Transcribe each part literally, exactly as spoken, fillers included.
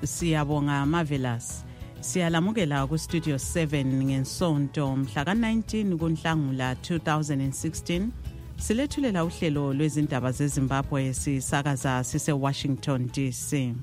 Siyabonga Marvelous. Siyalamukela ku Studio seven ngensonto mhla ka nineteen kuNhlangula two thousand sixteen. Silethulela uhlelo lwezindaba zeZimbabwe sisakaza sise Washington D C.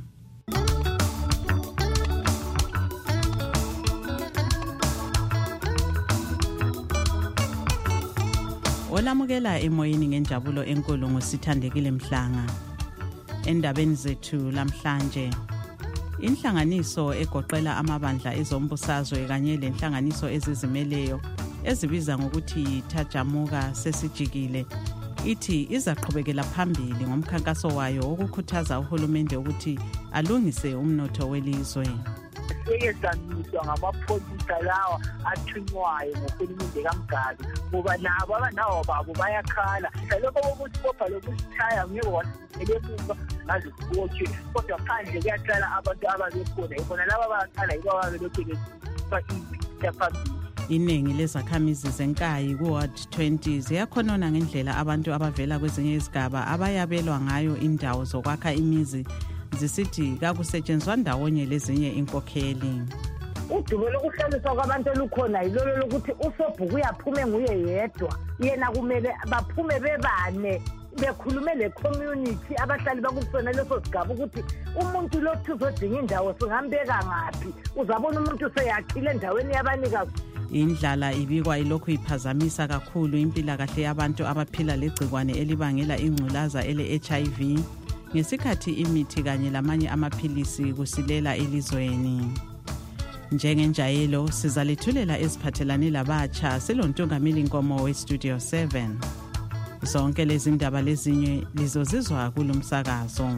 Olamukela emoyeni ngenjabulo enkulu ngosithandekile Mhlanga. Endabeni zethu lamhlanje, inhlanganiso egoqela amabandla ezombusazwe kanye lenhlanganiso ezizimeleyo ezibiza ngokuthi Thajamuka sesijikile ithi izaqhubekela phambili ngomkhankaso wayo wokukhuthaza uhulumende ukuthi alungise umnotho welizwe. Seyesamiswa ngamapholisa lawa athunywayo ngohulumende kaMgabi ngoba nabo abanawo babo bayakhala lokho bokusibopha lokusithaya ngeke wasele emuva ngaze kubotshwe kodwa phandle kuyaqala abantu ababekhona ibona laba bayakhala yibo ababelokhu besifa impilo phambili. Iningi lezakhamizi zenkayi ku-Ward twenty ziyakhonona ngendlela abantu abavela kwezinye izigaba abayabelwa ngayo indawo zokwakha imizi zisithi kakusetshenzwa ndawonye lezinye inkokheli. Udumo lokuhlaliswa kwabantu olukhona yilolo lokuthi usobhuku uyaphume nguye yedwa yena kumele baphume bebane bekhulume le community abahlali bakusona leso sigaba ukuthi umuntu lothi uzodinga indawo singambeka ngapi uzabona umuntu seyakhile endaweni yabanikazi. Indlala ibikwa ilokhu iphazamisa kakhulu impilakahle yabantu abaphila legcikwane elibangela ingculaza ele H I V ngesikhathi imithi kanye lamanye amaphilisi kusilela elizweni. Njengenjayelo sizalethulela eziphathelane labatsha silontungameli Nkomo we Studio seven. Zonke lezi ndaba lezinye lizozizwa kulomsakazo.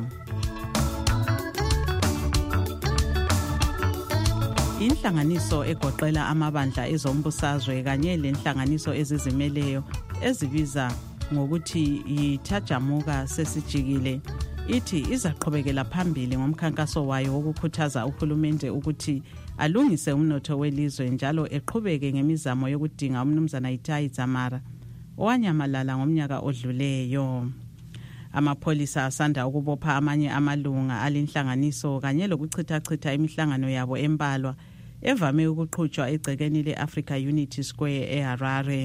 Inhlanganiso egoqela amabandla ezombusazwe kanye lenhlanganiso ezizimeleyo ezibiza ngokuthi yiThajamuka sesijikile ithi izaqhubekela phambili ngomkhankaso wayo wokukhuthaza uhulumende ukuthi alungise umnotho welizwe njalo eqhubeke ngemizamo yokudinga umnumzana Itai Dzamara owanyamalala ngomnyaka odluleyo. Amapholisa asanda ukubopha amanye amalunga alinhlanganiso kanye lokuchithachitha imihlangano yabo embalwa evame ukuqhutshwa egcekeni le-Africa Unity Square eHarare.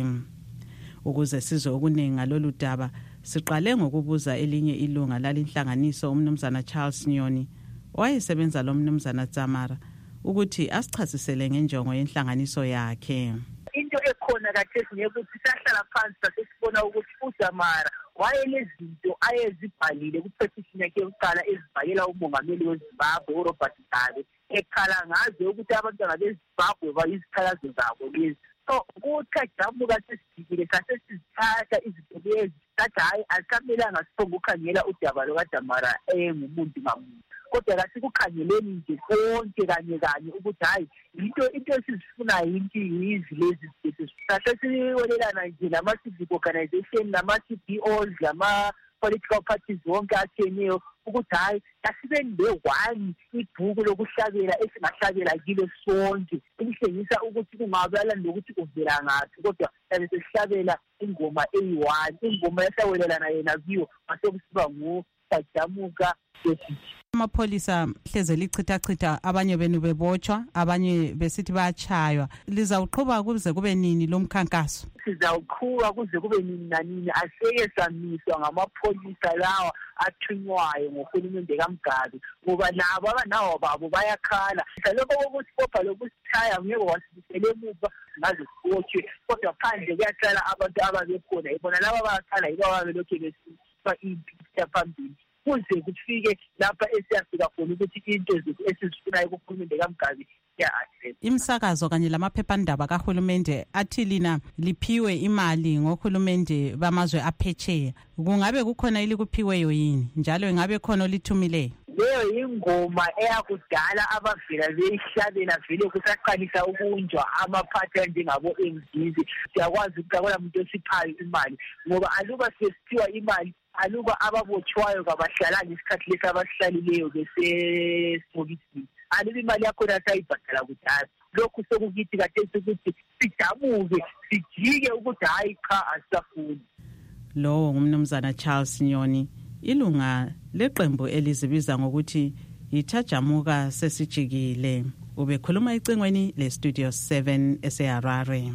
Ukuze sizwe okuningi ngalolu daba, siqale ngokubuza elinye ilunga lalinhlanganiso umnumzana Charles Nyoni owayesebenza lo mnumzana Dzamara ukuthi asichasisele ngenjongo yenhlanganiso yakhe. Into ekhona kathesi ngekuthi sahlala phansi sasibona ukuthi uDzamara wayelezinto ayezibhalile ku-petition yakhe yokuqala ezibhayela umongameli weZimbabwe uRobert Mugabe ekhala ngazo ukuthi abantwana beZimbabwe bayizikhalazo zabo lezi. So kuThajamuka sesijikile sasesizithatha izinto lezi sathi hayi asikamelanga siphonge ukukhangela udaba lukaDzamara engumuntu ngamuntu kodwa kasikukhangeleni nje konke kanye kanye ukuthi hayi into into esizifunayo into yizi lezi zinto sasesiwelelana nje nama-civic organization nama-C B Os nama-political parties wonke atheneyo ukuthi hayi asibe ne-one ibhuku lokuhlabela esingahlabela kilo sonke elishengisa ukuthi kungabala nokuthi uvela ngaphi kodwa sabe sesihlabela ingoma eyi-one ingoma esawelelana yena kiyo masekusiba nguThajamuka sesijikile. Amapholisa hleze lichithachitha abanye benu bebotshwa abanye besithi bayachaywa. Lizawuqhuba kuze kube nini lo mkhankaso? Sizawuqhuba kuze kube nini nanini aseke samiswa ngamapholisa lawa athunywayo ngohulumende kaMgabi ngoba nabo abanawo babo bayakhala lokho bokusibopha lokusithaya ngeke wasibisele emuva ngaze kubotshwe kodwa phandle kuyaqala abantu ababekhona ibona laba bayakhala yibo ababelokhu besifa impilo phambili kuze kufike lapha esiyafika khona ukuthi into zethu esizifunayo kuhulumende kaMgabi ya-address. Imsakazo kanye lamaphephandaba kahulumende athi lina liphiwe imali ngohulumende bamazwe aphetsheya. Kungabe kukhona ilikuphiweyo yini njalo ingabe khona olithumileyo? Leyo ingoma eyakudala abavela beyihlabela vele kusaqalisa ukunjwa amaphathi anjengabo M D. Siyakwazi ukuthi akula muntu osiphayo imali ngoba aluba sesiphiwa imali aluba ababotshwayo kabahlalanga isikhathi lesi abasihlalileyo besesibhokisini aluba imali yakhona sayibhadala kudala. Lokhu sokukithi kathesi ukuthi sidabuke sijike ukuthi hayi cha asisafuni. Lo ngumnumzana Charles Nyoni, ilunga leqembu elizibiza ngokuthi Ithajamuka sesijikile. Ubekhuluma icingweni le Studio seven eseHarare.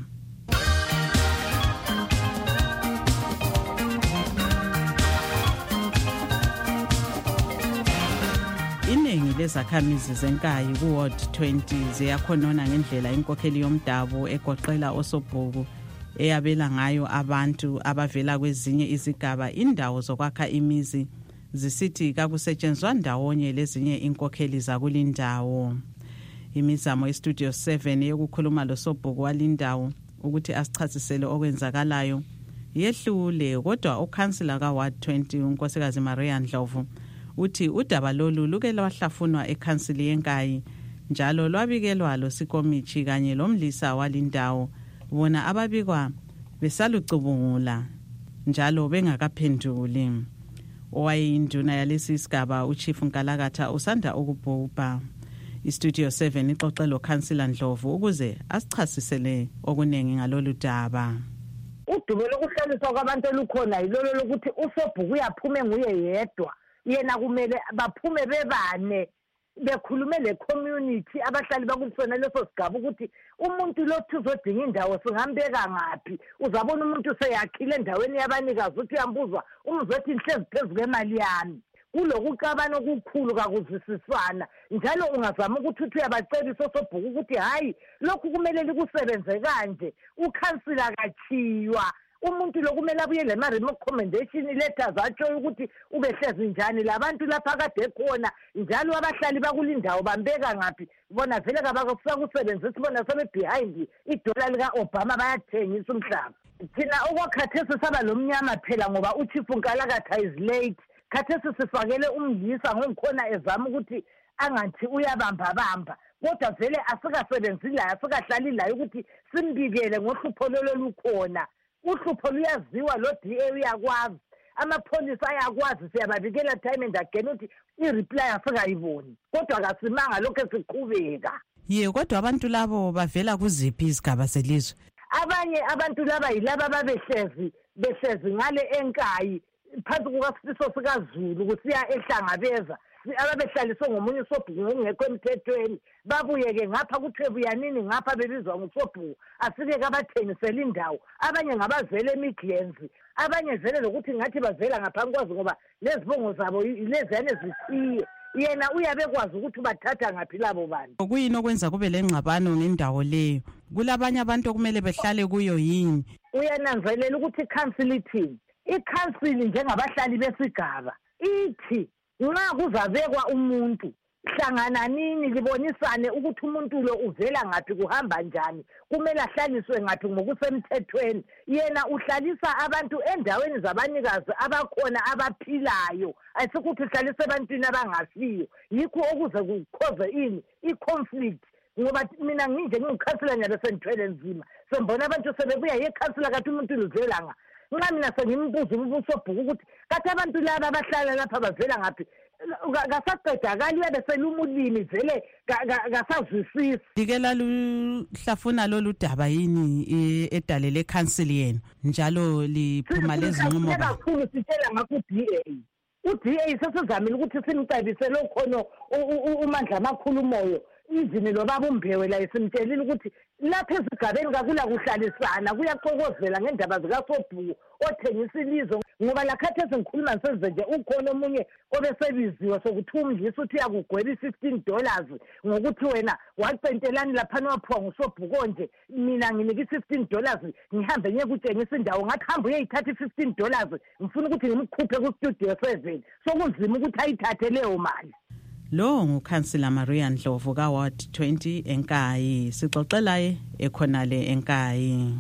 Iningi lezakhamizi zenkayi ku Ward twenty ziyakhonona ngendlela inkokheli yomdabu egoqela osobhuku eyabela ngayo abantu abavela kwezinye izigaba indawo zokwakha imizi zisithi kakusetshenzwa ndawonye lezinye inkokheli zakulindawo. Imizamo ye-Studio seven yokukhuluma losobhuku walindawo ukuthi asichasisele okwenzakalayo yehlule, kodwa ukhansila ka Ward twenty unkosikazi Maria Ndlovu uthi udaba lolu luke lwahlafunwa ekhansili yenkayi njalo lwabikelwa losikomithi kanye lomlisa walindawo bona ababikwa besalucubungula njalo bengakaphenduli. Owayinduna yalesi sigaba uChief Nkalakatha usanda ukubhubha. iStudio seven ixoxelo Councilor Ndlovu ukuze asichasisele okunengi ngalolu daba. Udubo lokuhlaliswa kwabantu olukhona yilolo lokuthi usobhuku uyaphume nguye yedwa, yena kumele baphume bebane bekhulume le community abahlali bakusona leso sigaba ukuthi umuntu lothi uzodinga indawo singambeka ngapi. Uzabona umuntu seyakhile endaweni yabanikazi uthi uyambuzwa umzothi inhlezi phezulu kwemali yami. Kulokukabana okukhulu kakuzwisiswana njalo ungazama ukuthi uthi uyabacebisa osobhuku ukuthi hayi lokhu kumele likusebenze kanje. Ukhansila kathiywa umuntu lokumele abuye le recommendation letters atsho ukuthi ubehlezi njani labantu lapha kade khona njalo abahlali bakulindawo bambeka ngapi. Bona vele kabakusebenzisa bona sebe behind idola lika Obama bayathengisa umhlaba. Thina okwakhathesi saba lomnyama phela ngoba uChief Nkalakatha is late. Khathesi sifakele umlisa ngokukhona ezama ukuthi angathi uyabamba bamba, kodwa vele asikasebenzi la asikahlali la ukuthi simbikele ngohlupho lolukhona. Uhlupho luyaziwa lo D A uyakwazi, amapholisa ayakwazi, siyababikela time and again ukuthi i-reply asikayiboni, kodwa kasimanga lokho siqhubeka. Ye, kodwa abantu labo bavela kuziphi izigaba zelizwe? Abanye abantu laba yilaba babehlezi behlezi ngale enkayi phansi kukasifiso sikaZulu kusiya ehlangabeza ababehlaliswe ngomunye usobhuku ngokungekho emthethweni babuye ke ngapha kuthebu yanini ngapha bebizwa ngosobhuku asike kabathengisela indawo. Abanye ngabavele eMidlands, abanye vele lokuthi ngathi bavela ngaphansi kwazi ngoba lezibongo zabo lezane zisiye. Yena uyabekwazi ukuthi bathatha ngaphi labo bantu. Kuyini okwenza kube lengxabano ngendawo leyo? Kulabanye abantu okumele behlale kuyo yini? Uyananzelela ukuthi council ithini? I-council njengabahlali besigaba ithi nxa kuzabekwa umuntu hlangana nini libonisane ukuthi umuntu lo uvela ngapi kuhamba njani kumele ahlaliswe ngapi ngokusemthethweni. Yena uhlalisa abantu endaweni zabanikazi abakhona abaphilayo, ayisikuthi uhlalisa ebantwini abangasiyo. Yikho okuze kukhoze ini i-conflict ngoba mina nginje ngikhansela nyabe sengithwele nzima sembona abantu sebebuya yekhansela kathi umuntu luvela nga nxa mina sengimbuza ubusobhuku ukuthi kathi abantu laba abahlala lapha bavela ngaphi ngasaqedakali uyabe selumulimi vele ngasazwisisi. Dikela luhlafuna lolu daba yini edalele ecouncil yenu njalo liphuma lezinqumo kakhulu sitshela ngakho u-D A u-D A sesizamile ukuthi simcebise lokhono uMandla amakhulu moyo izini lo baba uMbewe la isimtshelile ukuthi lapha ezigabeni kakula kuhlalisana kuyaxokozela ngendaba zikasobhuku othengisa ilizwe ngoba lakhathi ezingikhuluma ngisenze nje ukhona omunye obesebiziwe sokuthi umdlisa uthi yakugweba i-fifteen dollars ngokuthi wena wacentelani laphana waphiwa ngusobhuku nje mina nginika i-fifteen dollars ngihambe ngiye kutshengisa indawo ngathi hamba uyeyithatha i-fifteen dollars ngifuna ukuthi ngimkhuphe ku-Studio seven sokunzima ukuthi ayithathe leyo mali. Lo nguKhansila Maria Ndlovu ka Ward twenty enkayi, sixoxelaye ekhonale enkayi.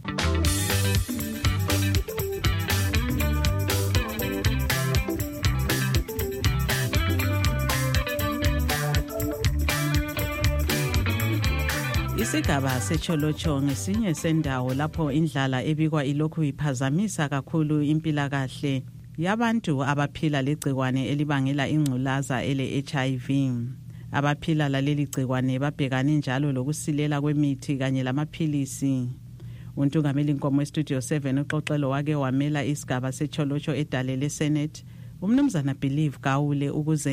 Isigaba seCholocho ngesinye sendawo lapho indlala ebikwa ilokhu iphazamisa kakhulu impilakahle yabantu abaphila legcikwane elibangela ingculaza ele H I V. Abaphila laleli gcikwane babhekane njalo lokusilela kwemithi kanye lamaphilisi. Untungameli Nkomo eStudio seven uxoxelo wake wamela isigaba seCholocho edalele Senate, umnumzana Believe Gawule ukuze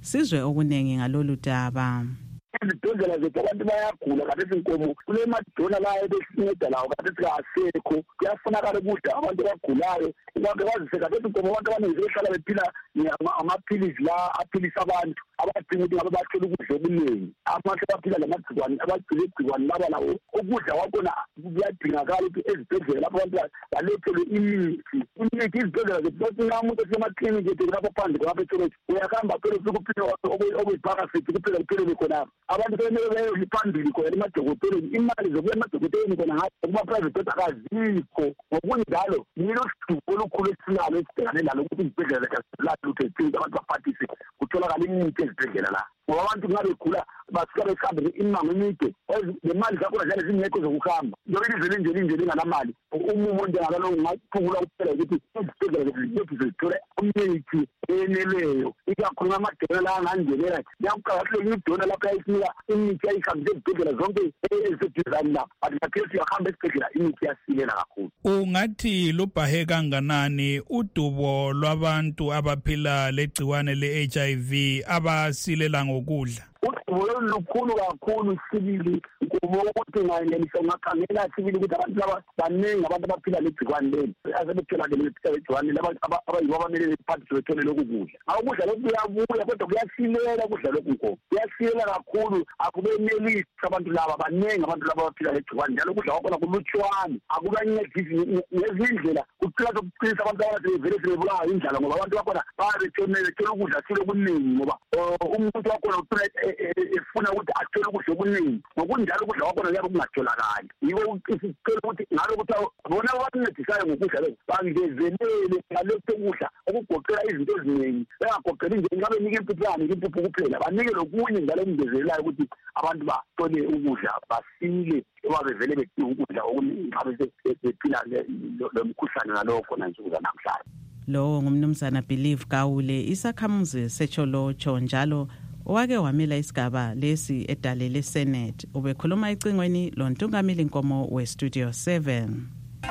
sizwe okuningi ngalolu daba. Izibhedlela zethu abantu bayagula kade inkomo kule madona la ebesinceda lawo kade singasekho kuyafunakala ukudla abantu abagulayo abantu bazise kade inkomo abantu abaningi behlala bephila amaphilisi la aphilisa abantu abadinga ukuthi ngabe bathole ukudla okuningi amahle baphila lamagcikwane abagcile igcikwane laba lawo ukudla wakhona kuyadingakala ukuthi ezibhedlela lapho abantu balethelwe imithi imithi izibhedlela zethu umuntu esemaklinikhi ethu lapho phandle lapho etholathi uyahamba phela ukuphila okuyiphakasithi kuphela kuphelele khonapho abantu bemele baye phambili khona emadokoteleni imali zokuya emadokoteleni khona ngathi kuma-private akazikho ngokunjalo yilo sidubo olukhulu esinalo esibhekane nalo ukuthi izibhedlela kasilapho lutho ezithinta abantu baphathise kutholakala imithi ezibhedlela la ngoba abantu nxa begula basuka behambe imango emide nemali zakhona zale zingekho zokuhamba njengoba ilizwe linje linje linganamali umumo njengalalo ungaphungula kuphela ukuthi izibhedlela zethu zithole imithi eneleyo ikakhulu amadona la angangenela kuyakuqakathekile idona lapho yayisinika imithi yayihambise ezibhedlela zonke eziseduzane la but kathesi uyahamba esibhedlela imithi yasilela kakhulu. Ungathi lubhahe kanganani udubo lwabantu abaphila legciwane le-H I V abasilela ngokudla? Udubo lukhulu kakhulu sibili ngoba ukuthi ngayenelisa ungakhangela sibili ukuthi abantu laba baningi abantu abaphila legciwane leli asebetholakele legciwane laba abayibo abamele bephathise bethole lokhu kudla. Ukudla lokhu kuyabuya kodwa kuyasilela ukudla lokhu nkomo kuyasilela kakhulu akubenelisi abantu laba baningi abantu laba abaphila legciwane njalo ukudla kwakhona kulutshwane akubancedisi ngezindlela kucina sokuqinisa abantu abasebevele sebebulawa indlala ngoba abantu bakhona bayabethonele bethola ukudla sile kuningi ngoba umuntu wakhona ucina efuna ukuthi athole ukudla okuningi ngokunjalo ukudla kwakhona kuyabe kungatholakali yibo isicela ukuthi ngalo ukuthi bona abancedisayo ngokudla lokhu bangezelele ngalokho ukudla okugoqela izinto eziningi bengagoqeli nje ngabe nika impuphu yani impuphu kuphela banike lokunye njalo okungezelelayo ukuthi abantu bathole ukudla basile babevele bedinga ukudla okuningi ngabe bephila lo mkhuhlane ngalokho nansuku zanamhlanje. Lo ngumnumzana Believe Gawule isakhamuzi seCholocho njalo owake wamela isigaba lesi edale leSenate ubekhuluma ecingweni lontungameli Nkomo we Studio seven.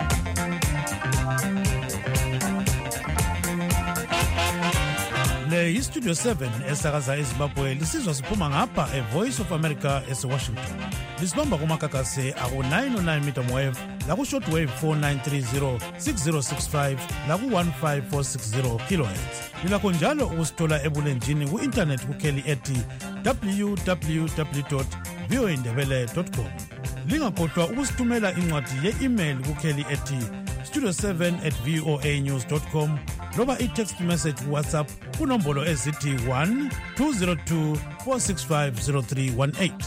Le iStudio seven esakaza eZimbabwe lisizwa siphuma ngapha eVoice of America eSwashington. Lisibamba kumakakase aku nine oh nine meter wave laku shortwave four nine three zero six zero six five laku one five four six zero kilohertz. Lilakho njalo ukusithola ebulenjini ku-internet kukheli ethi w w w dot voa ndebele dot com. Lingakhohlwa ukusithumela incwadi ye-email kukheli ethi studio seven at voa news dot com loba i-text message WhatsApp kunombolo ezithi one two zero two four six five zero three one eight.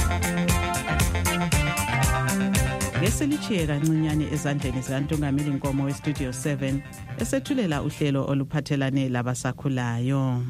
Ngeselichiye kancinyane ezandleni zikaNtungameli Nkomo we Studio seven esethulela uhlelo oluphathelane labasakhulayo.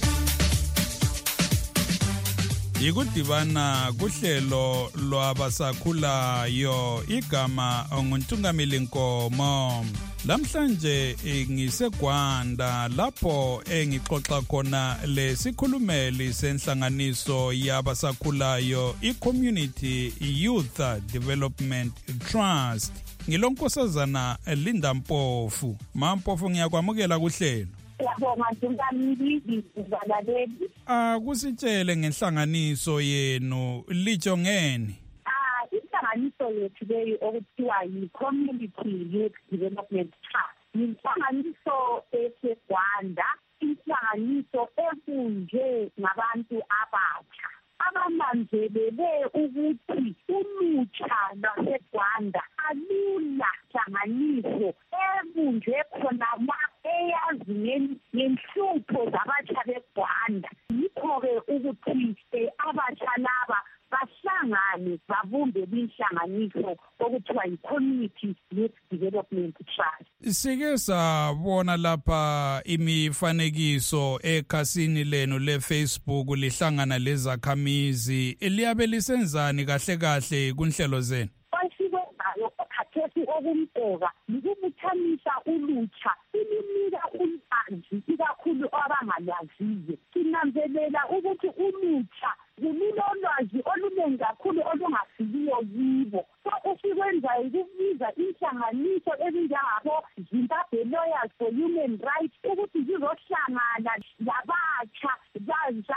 Yikudibana kuhlelo lwabasakhulayo igama onguntungameli Nkomo. Lamhlanje ngiseGwanda lapho engixoxa khona lesikhulumeli senhlanganiso yabasakhulayo iCommunity Youth Development Trust. Ngilonkosazana Linda Mpofu. Mampofu ngiyakwamukela kuhlelo. Yabonga Ntungameli izizalaleli. Ah kusitshele ngenhlanganiso yenu litsho ngeni? Inhlanganiso yethu leyo okuthiwa yi-Community Youth Development Trust yinhlanganiso eseGwanda, inhlanganiso ebunjwe ngabantu abatsha abamanzelele ukuthi ulutsha lwaseGwanda alula hlanganiso ebunjwe khona la eyazi ngenhlupho zabatsha beGwanda. Yikho-ke ukuthi abatsha laba bahlangane babumbe inhlanganiso okuthiwa yi-Community Youth Development Trust. Sike sabona lapha imifanekiso ekhasini lenu leFacebook lihlangana lezakhamizi eliyabe lisenzani kahle kahle kunhlelo zenu? Osikwenzayo okhathesi okumqoka yikubuthanisa ulutsha ilinika ulwazi ikakhulu abangalwaziyo. Sinanzelela ukuthi ulutsha lulolwazi olunengi kakhulu olungafikiyo yibo. So esikwenzayo ukubiza inhlanganiso ezinjengabo Zimbabwe Lawyers for Human Rights ukuthi zizohlangana labatsha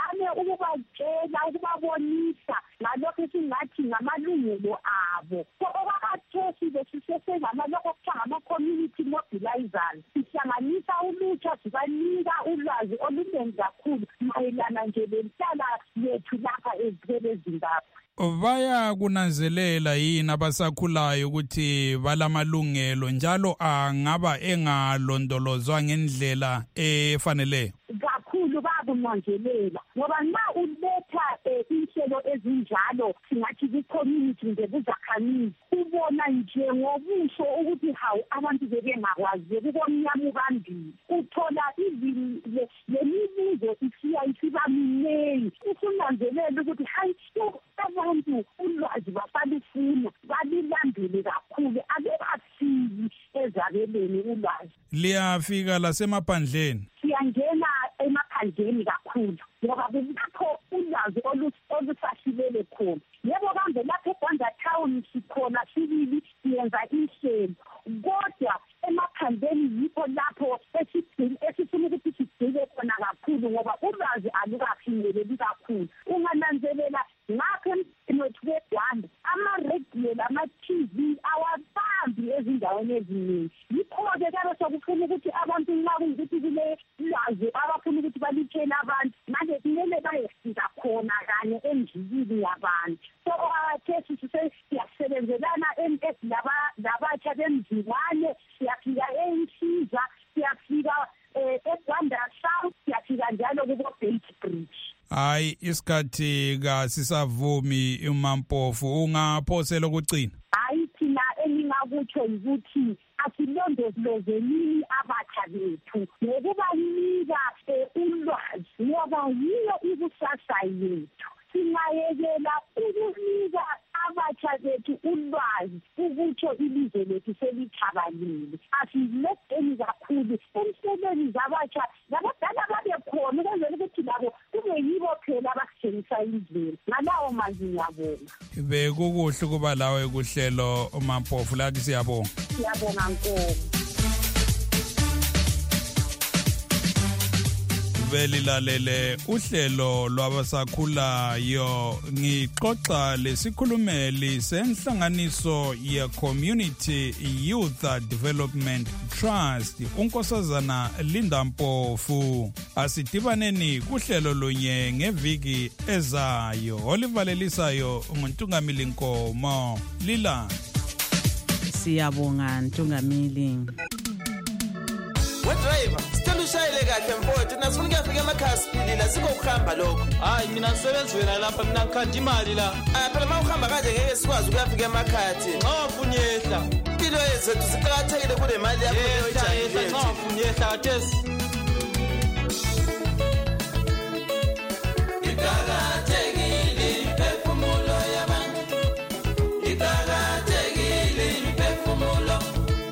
mayelana nje lenhlala yethu lapha eZimbabwe. Baya kunanzelela yini abasakhulayo ukuthi balamalungelo njalo angaba engalondolozwa ngendlela efanele? Kakhulu bakunanzelela ngoba nxa uletha inhlelo ezinjalo singathi ku-community nje kuzakhamizi ubona nje ngobuso ukuthi hawu abantu bebengakwazi kubomnyama ubambili uthola lemibuzo isiya isiba minengi usunanzelela ukuthi hayi abantu ulwazi basalifuna balilambile kakhulu ake bafiki ezabeleni ulwazi. Liyafika lasemaphandleni? Siyangena emaphandleni kakhulu ngoba kulapho ulwazi olusashilele khona. Yebo kambe lapho eGwanda Town sikhona sibili siyenza inhlelo kodwa emaphandleni yikho lapho esifuna ukuthi sigcile khona kakhulu ngoba ulwazi alukafinyeleli kakhulu. Ungananzelela ngapha emthethweni weGwanda ama-radio ama-T V awabambi ezindaweni eziningi. Yikho-ke kube sokufuna ukuthi abantu nxa kuyikuthi kule lwazi abafuna ukuthi balitshele abantu manje kumele bayefika khona kanye endlini yabantu. So abathethi siyasebenzelana labatsha bemzimane, siyafika eNsiza, siyafika eGwanda South, siyafika njalo kubo-Bait Bridge. Hayi isikhathi kasisavumi uMampofu, ungaphosela ukucina? Hayi thina engingakutsho ukuthi asilondolozeni abatsha bethu ngokubanika ulwazi ngoba yiyo ikusasa yethu. Singayekela ukunika abatsha bethu ulwazi ukutsho ilizwe lethu selithabalile. Asiletheni kakhulu emhlabeni zabatsha labadala babekhona ukwenzela ukuthi labo kube yibo phela abasitshengisa indlela. Ngalawo mazwi ngiyabonga. Bekukuhle kuba lawe kuhlelo uMampofu, lathi siyabonga. Siyabonga Nkosi. Belilalele uhlelo lwabasakhulayo, ngixoxa lesikhulumeli senhlanganiso ye Community Youth Development Trust uNkosazana Linda Mpofu. Asidibaneni kuhlelo lunye ngeviki ezayo. Olivalelisayo nguNtungamili Nkomo. Lila. Siyabonga Ntungamili. Driver, sicela ushayele kahle mfowethu, nasifuna ukuyafika emakhaya siphilile, asikho ukuhamba lokho. Hayi mina ngisebenza wena lapha, mina ngikhanda imali la. Ah phela mawuhamba kanje ngeke sikwazi ukuyafika emakhaya thina. Ngafunyehla. Impilo yethu siqhakathekile kule mali yakho oyijayele. Ngafunyehla kathesi. Iqhakathekile imphefumulo yabantu. Iqhakathekile imphefumulo.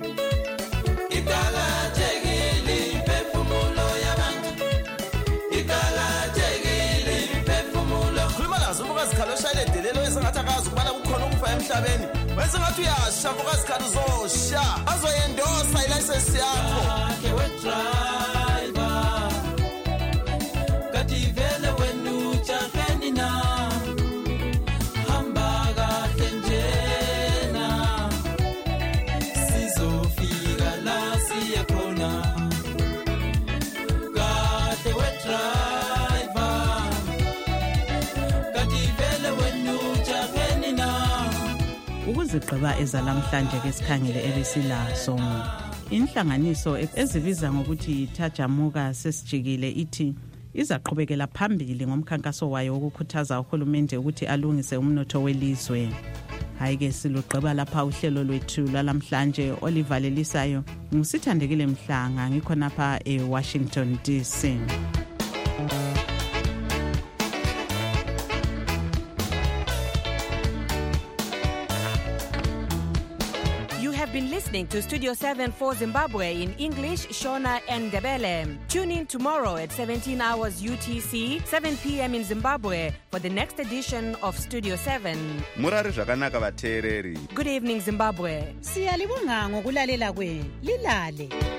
Khalo shayele delelo esengathi akazi ukubana kukhona ukufa emhlabeni. Bese ngathi uyasha ukazi khalo uzosha. Azoyendosa ilicense yakho. Ke we driver. Kathi vele wena uchafeni na. Hamba kahle njena. Sizofika la siya khona. Kahle we driver. Ukuzigqiba ezalamhlanje ke sikhangele elisilaso. Inhlanganiso ezibiza ngokuthi Thajamuka sesijikile ithi izaqhubekela phambili ngomkhankaso wayo wokukhuthaza uhulumende ukuthi alungise umnotho welizwe. Hayi ke silugqiba lapha uhlelo lwethu lalamhlanje olivalelisayo. Ngusithandekile Mhlanga ngikhonapha eWashington D C. Been listening to Studio seven for Zimbabwe in English, Shona and Ndebele. Tune in tomorrow at seventeen hours U T C, seven p.m. in Zimbabwe for the next edition of Studio seven. Murari zvakanaka vateereri. Good evening Zimbabwe. Siyalibonga ngokulalela kwenu. Lilale.